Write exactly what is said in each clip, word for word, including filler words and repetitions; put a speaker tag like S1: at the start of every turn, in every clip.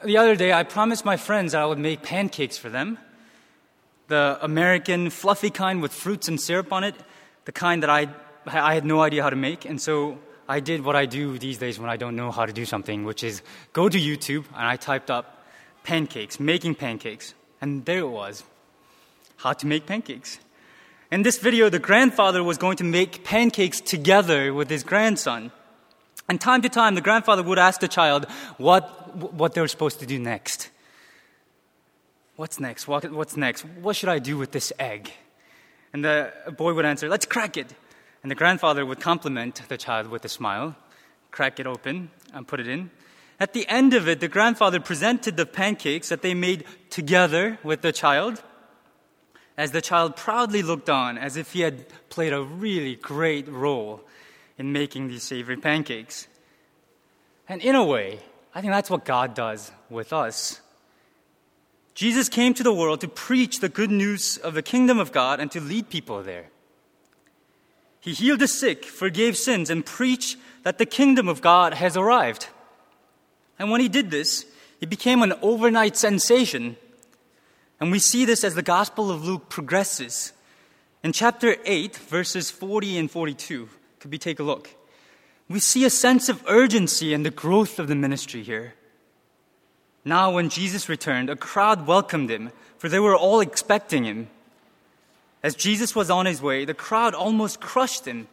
S1: the other day, I promised my friends that I would make pancakes for them. The American fluffy kind with fruits and syrup on it, the kind that I, I had no idea how to make. And so I did what I do these days when I don't know how to do something, which is go to YouTube, and I typed up pancakes, making pancakes. And there it was, how to make pancakes. In this video, the grandfather was going to make pancakes together with his grandson. And time to time, the grandfather would ask the child what, what they were supposed to do next. What's next? What, what's next? What should I do with this egg? And the boy would answer, let's crack it. And the grandfather would compliment the child with a smile, crack it open, and put it in. At the end of it, the grandfather presented the pancakes that they made together with the child, as the child proudly looked on as if he had played a really great role in making these savory pancakes. And in a way, I think that's what God does with us. Jesus came to the world to preach the good news of the kingdom of God and to lead people there. He healed the sick, forgave sins, and preached that the kingdom of God has arrived. And when he did this, it became an overnight sensation. And we see this as the Gospel of Luke progresses. In chapter eight, verses forty and forty-two, could we take a look? We see a sense of urgency in the growth of the ministry here. Now when Jesus returned, a crowd welcomed him, for they were all expecting him. As Jesus was on his way, the crowd almost crushed him.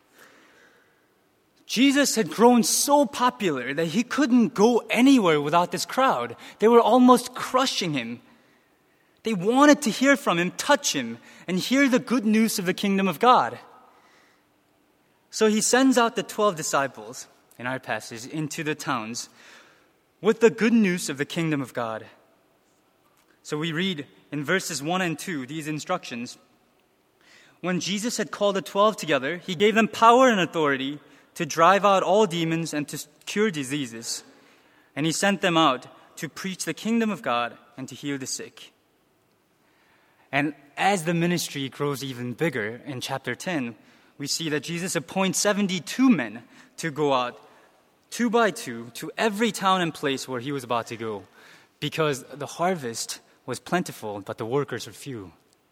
S1: Jesus had grown so popular that he couldn't go anywhere without this crowd. They were almost crushing him. They wanted to hear from him, touch him, and hear the good news of the kingdom of God. So he sends out the twelve disciples, in our passage, into the towns with the good news of the kingdom of God. So we read in verses one and two these instructions. When Jesus had called the twelve together, he gave them power and authority to drive out all demons and to cure diseases. And he sent them out to preach the kingdom of God and to heal the sick. And as the ministry grows even bigger in chapter ten, we see that Jesus appoints seventy-two men to go out two by two to every town and place where he was about to go, because the harvest was plentiful, but the workers were few.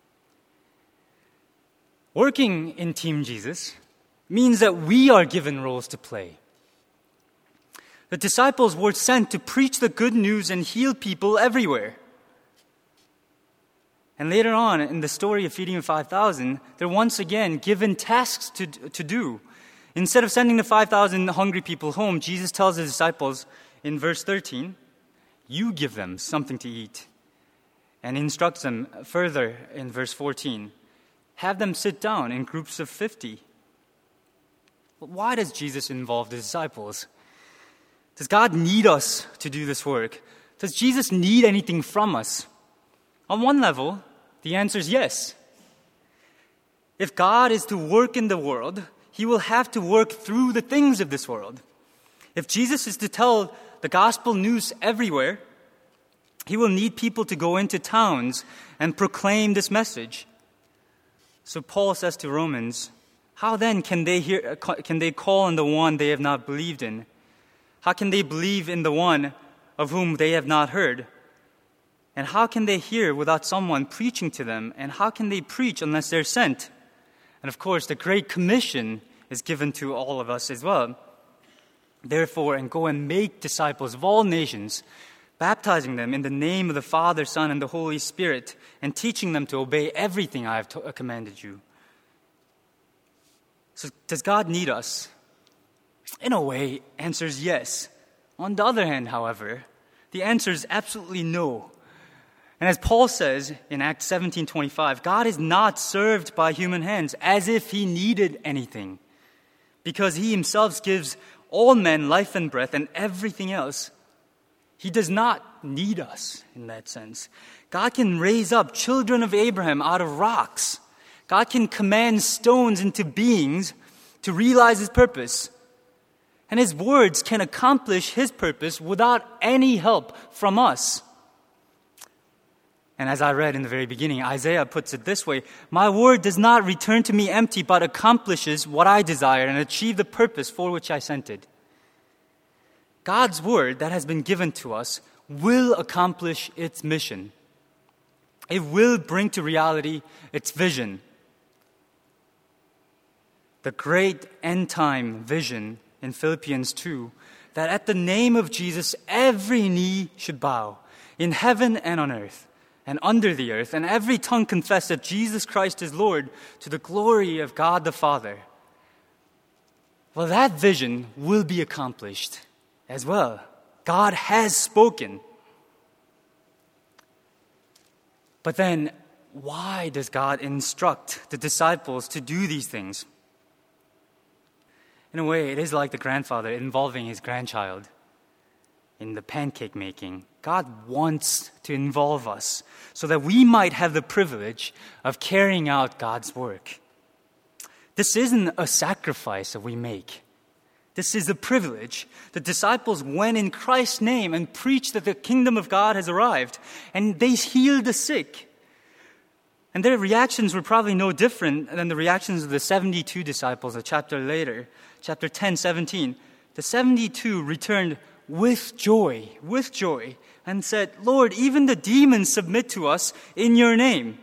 S1: Working in Team Jesus means that we are given roles to play. The disciples were sent to preach the good news and heal people everywhere. And later on in the story of feeding the five thousand, they're once again given tasks to, to do. Instead of sending the five thousand hungry people home, Jesus tells the disciples in verse thirteen, you give them something to eat. And instructs them further in verse fourteen, have them sit down in groups of fifty. But why does Jesus involve the disciples? Does God need us to do this work? Does Jesus need anything from us? On one level, the answer is yes. If God is to work in the world, he will have to work through the things of this world. If Jesus is to tell the gospel news everywhere, he will need people to go into towns and proclaim this message. So Paul says to Romans, how then can they hear, can they call on the one they have not believed in? How can they believe in the one of whom they have not heard? And how can they hear without someone preaching to them? And how can they preach unless they're sent? And of course, the Great Commission is given to all of us as well. Therefore, and go and make disciples of all nations, baptizing them in the name of the Father, Son, and the Holy Spirit, and teaching them to obey everything I have to- commanded you. So does God need us? In a way, answer is yes. On the other hand, however, the answer is absolutely no. And as Paul says in Acts seventeen twenty-five, God is not served by human hands as if he needed anything, because he himself gives all men life and breath and everything else. He does not need us in that sense. God can raise up children of Abraham out of rocks. God can command stones into beings to realize his purpose. And his words can accomplish his purpose without any help from us. And as I read in the very beginning, Isaiah puts it this way, my word does not return to me empty, but accomplishes what I desire and achieve the purpose for which I sent it. God's word that has been given to us will accomplish its mission. It will bring to reality its vision. The great end-time vision in Philippians two, that at the name of Jesus, every knee should bow, in heaven and on earth, and under the earth, and every tongue confess that Jesus Christ is Lord, to the glory of God the Father. Well, that vision will be accomplished as well. God has spoken. But then, why does God instruct the disciples to do these things? In a way, it is like the grandfather involving his grandchild in the pancake making. God wants to involve us so that we might have the privilege of carrying out God's work. This isn't a sacrifice that we make. This is a privilege. The disciples went in Christ's name and preached that the kingdom of God has arrived, and they healed the sick. And their reactions were probably no different than the reactions of the seventy-two disciples a chapter later, chapter ten, seventeen. The seventy-two returned with joy, with joy, and said, "Lord, even the demons submit to us in your name."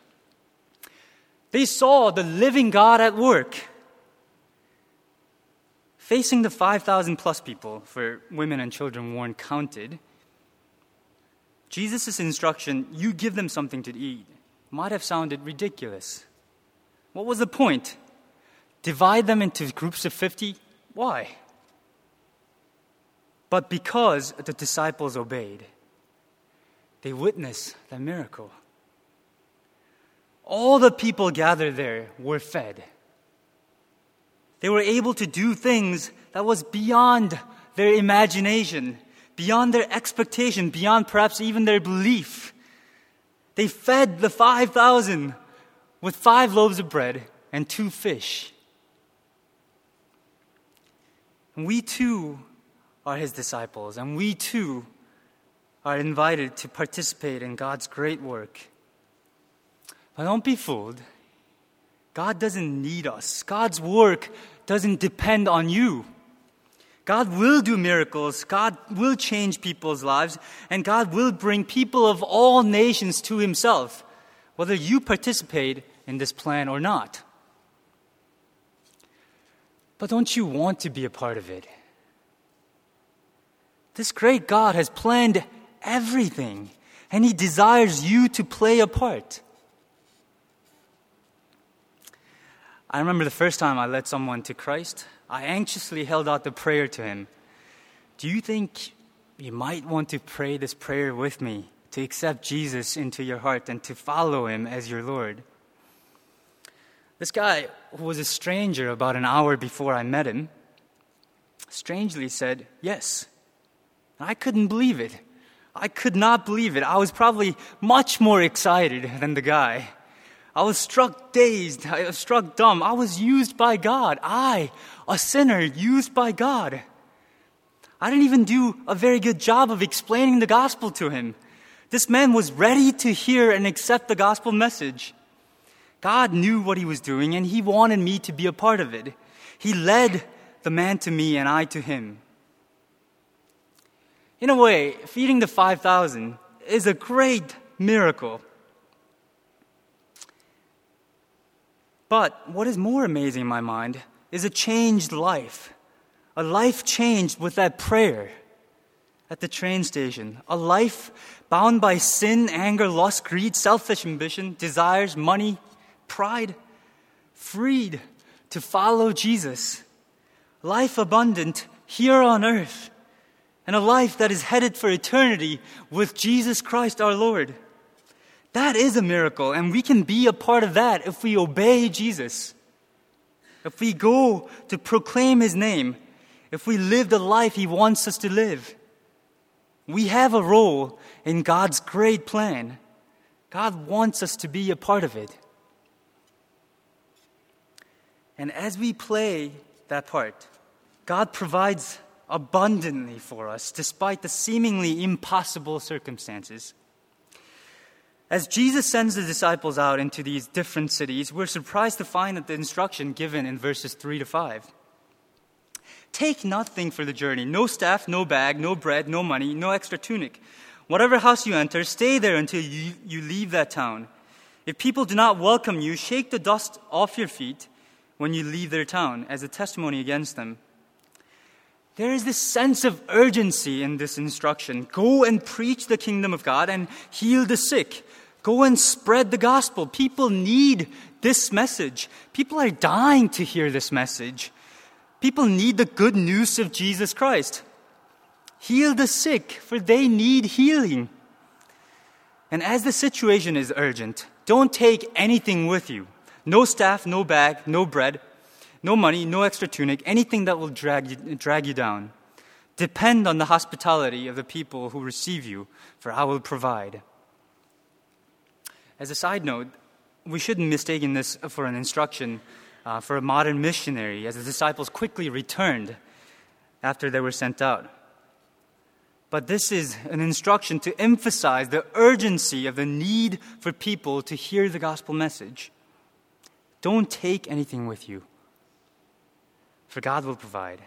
S1: They saw the living God at work. Facing the five thousand plus people, for women and children weren't counted, Jesus' instruction, "You give them something to eat," might have sounded ridiculous. What was the point? Divide them into groups of fifty? Why? But because the disciples obeyed, they witnessed the miracle. All the people gathered there were fed. They were able to do things that was beyond their imagination, beyond their expectation, beyond perhaps even their belief. They fed the five thousand with five loaves of bread and two fish. And we too are his disciples, and we too are invited to participate in God's great work. But don't be fooled. God doesn't need us. God's work doesn't depend on you. God will do miracles. God will change people's lives. And God will bring people of all nations to himself, whether you participate in this plan or not. But don't you want to be a part of it? This great God has planned everything, and he desires you to play a part. I remember the first time I led someone to Christ, I anxiously held out the prayer to him. Do you think you might want to pray this prayer with me to accept Jesus into your heart and to follow him as your Lord? This guy, who was a stranger about an hour before I met him, strangely said, yes. I couldn't believe it. I could not believe it. I was probably much more excited than the guy. I was struck dazed. I was struck dumb. I was used by God. I, a sinner, used by God. I didn't even do a very good job of explaining the gospel to him. This man was ready to hear and accept the gospel message. God knew what he was doing, and he wanted me to be a part of it. He led the man to me, and I to him. In a way, feeding the five thousand is a great miracle. But what is more amazing in my mind is a changed life. A life changed with that prayer at the train station. A life bound by sin, anger, lust, greed, selfish ambition, desires, money, pride, freed to follow Jesus. Life abundant here on earth, and a life that is headed for eternity with Jesus Christ our Lord. That is a miracle, and we can be a part of that if we obey Jesus. If we go to proclaim his name, if we live the life he wants us to live. We have a role in God's great plan. God wants us to be a part of it. And as we play that part, God provides abundantly for us despite the seemingly impossible circumstances. As Jesus sends the disciples out into these different cities, we're surprised to find that the instruction given in verses three to five. Take nothing for the journey, no staff, no bag, no bread, no money, no extra tunic. Whatever house you enter, stay there until you, you leave that town. If people do not welcome you, shake the dust off your feet when you leave their town as a testimony against them. There is this sense of urgency in this instruction. Go and preach the kingdom of God and heal the sick. Go and spread the gospel. People need this message. People are dying to hear this message. People need the good news of Jesus Christ. Heal the sick, for they need healing. And as the situation is urgent, don't take anything with you. No staff, no bag, no bread, no money, no extra tunic, anything that will drag you, drag you down. Depend on the hospitality of the people who receive you, for I will provide. As a side note, we shouldn't mistake this for an instruction uh, for a modern missionary, as the disciples quickly returned after they were sent out. But this is an instruction to emphasize the urgency of the need for people to hear the gospel message. Don't take anything with you, for God will provide.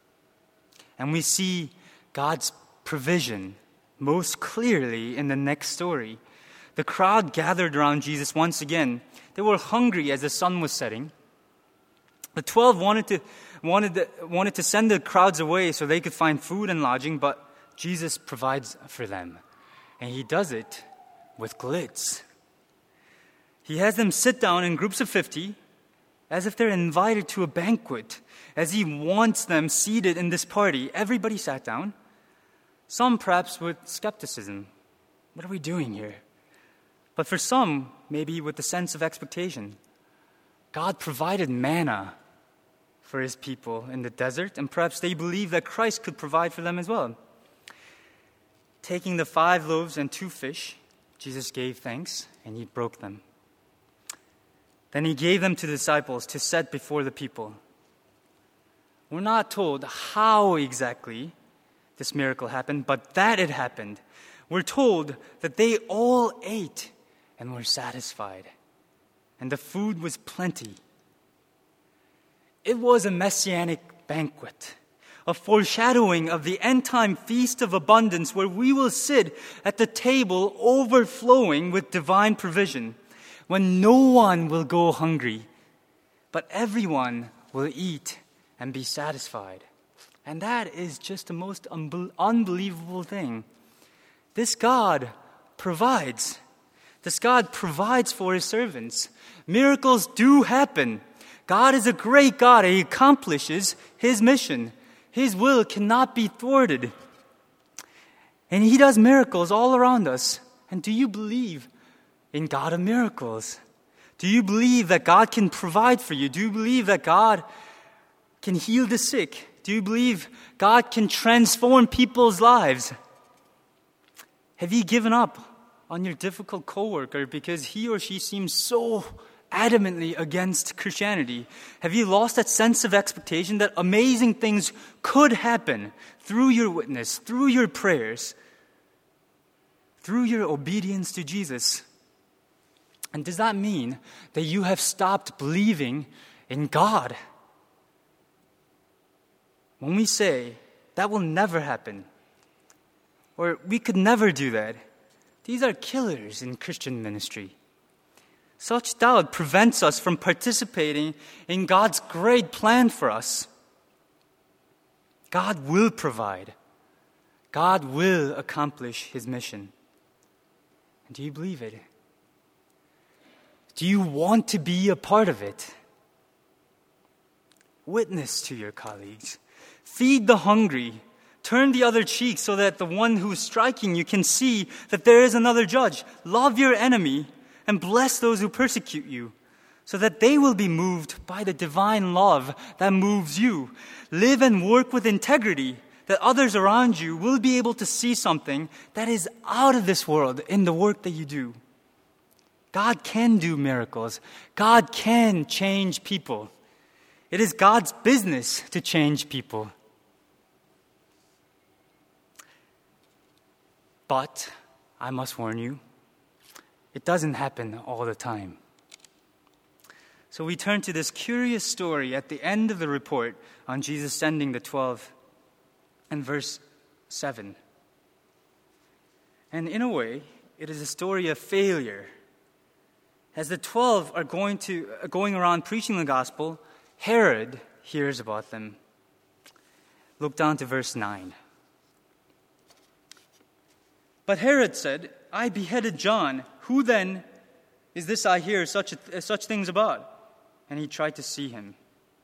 S1: And we see God's provision most clearly in the next story. The crowd gathered around Jesus once again. They were hungry as the sun was setting. The twelve wanted to, wanted to, wanted to send the crowds away so they could find food and lodging, but Jesus provides for them. And he does it with glitz. He has them sit down in groups of fifty as if they're invited to a banquet. As he wants them seated in this party, everybody sat down. Some perhaps with skepticism. What are we doing here? But for some, maybe with the sense of expectation. God provided manna for his people in the desert, and perhaps they believed that Christ could provide for them as well. Taking the five loaves and two fish, Jesus gave thanks, and he broke them. Then he gave them to the disciples to set before the people. We're not told how exactly this miracle happened, but that it happened. We're told that they all ate and were satisfied, and the food was plenty. It was a messianic banquet, a foreshadowing of the end-time feast of abundance where we will sit at the table overflowing with divine provision, when no one will go hungry, but everyone will eat and be satisfied. And that is just the most unbe- unbelievable thing. This God provides. This God provides for his servants. Miracles do happen. God is a great God, and he accomplishes his mission. His will cannot be thwarted. And he does miracles all around us. And do you believe in God of miracles? Do you believe that God can provide for you? Do you believe that God can heal the sick? Do you believe God can transform people's lives? Have you given up on your difficult coworker because he or she seems so adamantly against Christianity? Have you lost that sense of expectation that amazing things could happen through your witness, through your prayers, through your obedience to Jesus? And does that mean that you have stopped believing in God? When we say that will never happen, or we could never do that, these are killers in Christian ministry. Such doubt prevents us from participating in God's great plan for us. God will provide. God will accomplish his mission. And do you believe it? Do you want to be a part of it? Witness to your colleagues. Feed the hungry. Turn the other cheek so that the one who is striking you can see that there is another judge. Love your enemy and bless those who persecute you, so that they will be moved by the divine love that moves you. Live and work with integrity, that others around you will be able to see something that is out of this world in the work that you do. God can do miracles. God can change people. It is God's business to change people. But I must warn you, it doesn't happen all the time. So we turn to this curious story at the end of the report on Jesus sending the twelve, and verse seven. And in a way, it is a story of failure. As the twelve are going to going around preaching the gospel, Herod hears about them. Look down to verse nine. But Herod said, I beheaded John. Who then is this I hear such, a, such things about? And he tried to see him.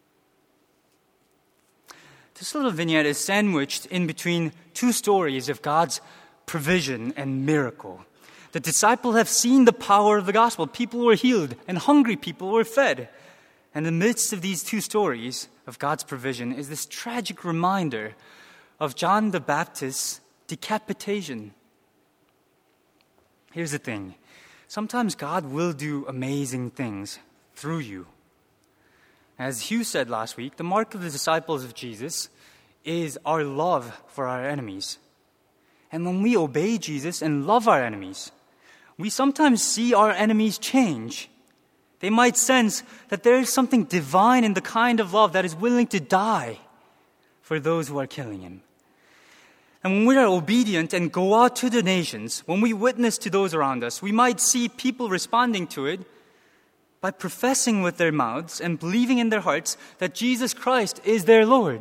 S1: This little vignette is sandwiched in between two stories of God's provision and miracle. The disciples have seen the power of the gospel. People were healed and hungry people were fed. And in the midst of these two stories of God's provision is this tragic reminder of John the Baptist's decapitation. Here's the thing. Sometimes God will do amazing things through you. As Hugh said last week, the mark of the disciples of Jesus is our love for our enemies. And when we obey Jesus and love our enemies, we sometimes see our enemies change. They might sense that there is something divine in the kind of love that is willing to die for those who are killing him. And when we are obedient and go out to the nations, when we witness to those around us, we might see people responding to it by professing with their mouths and believing in their hearts that Jesus Christ is their Lord.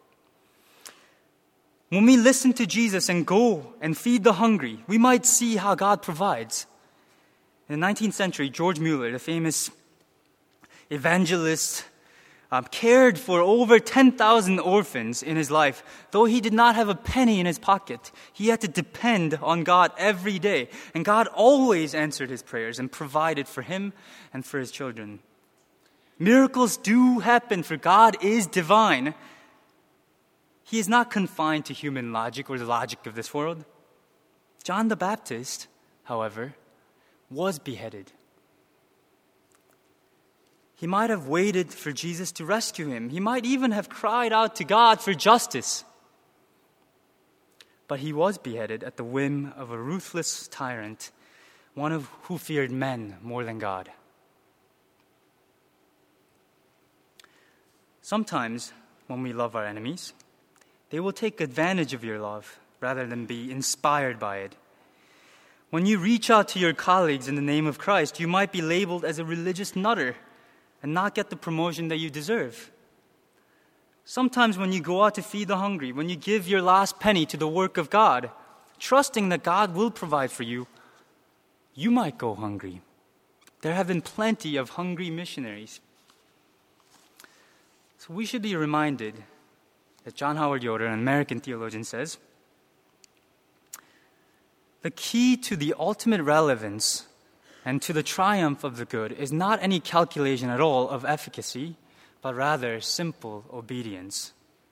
S1: When we listen to Jesus and go and feed the hungry, we might see how God provides. In the nineteenth century, George Mueller, the famous evangelist, um, cared for over ten thousand orphans in his life. Though he did not have a penny in his pocket, he had to depend on God every day. And God always answered his prayers and provided for him and for his children. Miracles do happen, for God is divine. He is not confined to human logic or the logic of this world. John the Baptist, however, was beheaded. He might have waited for Jesus to rescue him. He might even have cried out to God for justice. But he was beheaded at the whim of a ruthless tyrant, one of, who feared men more than God. Sometimes, when we love our enemies, they will take advantage of your love rather than be inspired by it. When you reach out to your colleagues in the name of Christ, you might be labeled as a religious nutter and not get the promotion that you deserve. Sometimes when you go out to feed the hungry, when you give your last penny to the work of God, trusting that God will provide for you, you might go hungry. There have been plenty of hungry missionaries. So we should be reminded that John Howard Yoder, an American theologian, says, the key to the ultimate relevance and to the triumph of the good is not any calculation at all of efficacy, but rather simple obedience.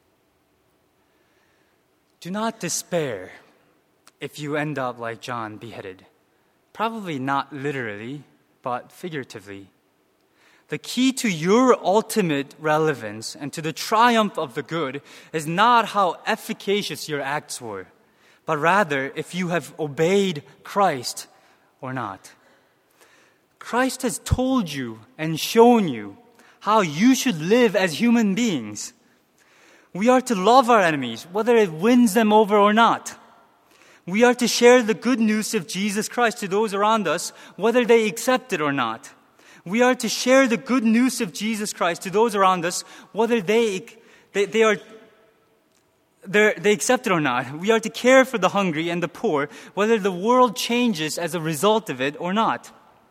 S1: Do not despair if you end up like John, beheaded. Probably not literally, but figuratively. The key to your ultimate relevance and to the triumph of the good is not how efficacious your acts were, but rather if you have obeyed Christ or not. Christ has told you and shown you how you should live as human beings. We are to love our enemies, whether it wins them over or not. We are to share the good news of Jesus Christ to those around us, whether they accept it or not. We are to share the good news of Jesus Christ to those around us, whether they they, they are they accept it or not. We are to care for the hungry and the poor, whether the world changes as a result of it or not.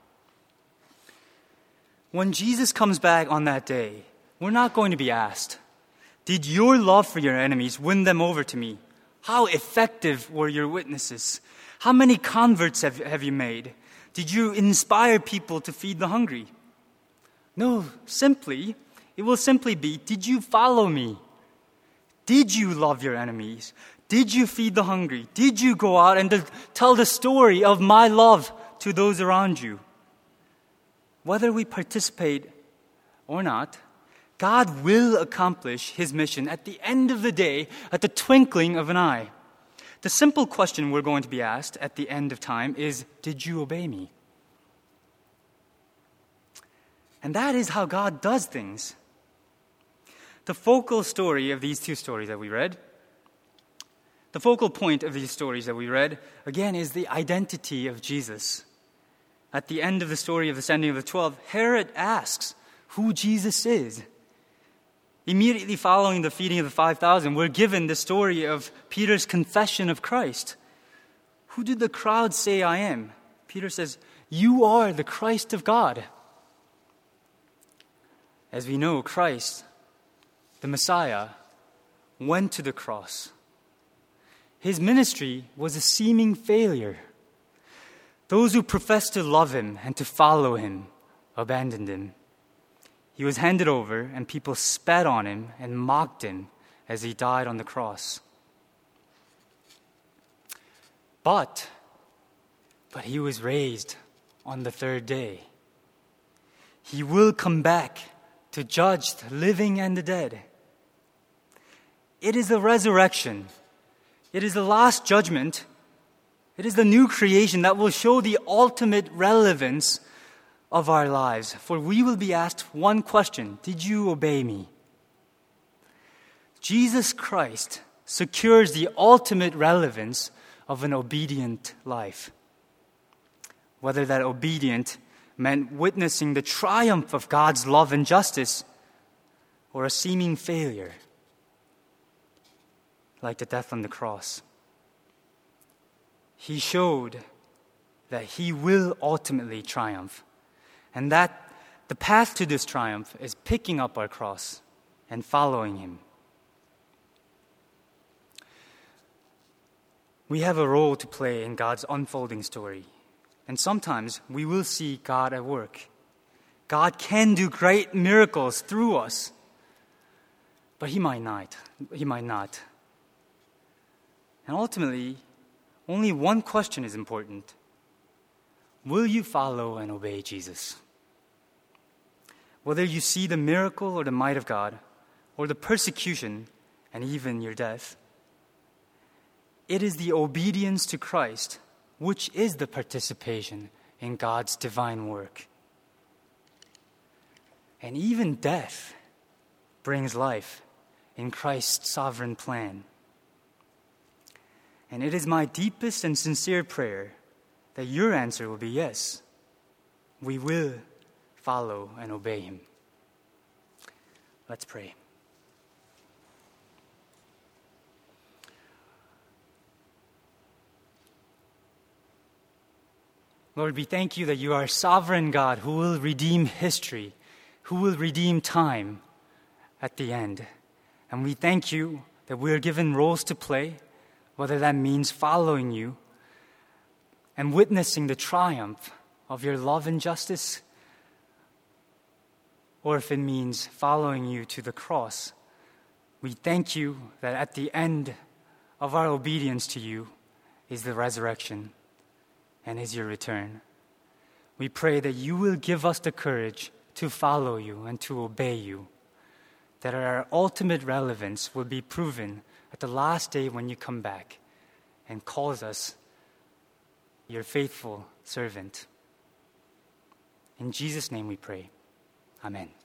S1: When Jesus comes back on that day, we're not going to be asked, did your love for your enemies win them over to me? How effective were your witnesses? How many converts have, have you made? Did you inspire people to feed the hungry? No, simply, it will simply be, did you follow me? Did you love your enemies? Did you feed the hungry? Did you go out and tell the story of my love to those around you? Whether we participate or not, God will accomplish His mission at the end of the day, at the twinkling of an eye. The simple question we're going to be asked at the end of time is, did you obey me? And that is how God does things. The focal story of these two stories that we read, the focal point of these stories that we read, again, is the identity of Jesus. At the end of the story of the sending of the twelve, Herod asks who Jesus is. Immediately following the feeding of the five thousand, we're given the story of Peter's confession of Christ. Who did the crowd say I am? Peter says, you are the Christ of God. As we know, Christ, the Messiah, went to the cross. His ministry was a seeming failure. Those who professed to love him and to follow him abandoned him. He was handed over, and people spat on him and mocked him as he died on the cross. But, but he was raised on the third day. He will come back to judge the living and the dead. It is the resurrection. It is the last judgment. It is the new creation that will show the ultimate relevance of our lives. For we will be asked one question: did you obey me? Jesus Christ secures the ultimate relevance of an obedient life. Whether that obedient meant witnessing the triumph of God's love and justice, or a seeming failure, like the death on the cross. He showed that he will ultimately triumph, and that the path to this triumph is picking up our cross and following him. We have a role to play in God's unfolding story, and sometimes we will see God at work. God can do great miracles through us, but he might not. He might not. And ultimately, only one question is important. Will you follow and obey Jesus? Whether you see the miracle or the might of God, or the persecution and even your death, it is the obedience to Christ which is the participation in God's divine work. And even death brings life in Christ's sovereign plan. And it is my deepest and sincere prayer that your answer will be yes. We will follow and obey him. Let's pray. Lord, we thank you that you are a sovereign God who will redeem history, who will redeem time at the end. And we thank you that we are given roles to play, whether that means following you and witnessing the triumph of your love and justice, or if it means following you to the cross. We thank you that at the end of our obedience to you is the resurrection and is your return. We pray that you will give us the courage to follow you and to obey you, that our ultimate relevance will be proven at the last day when you come back and calls us your faithful servant. In Jesus' name we pray. Amen.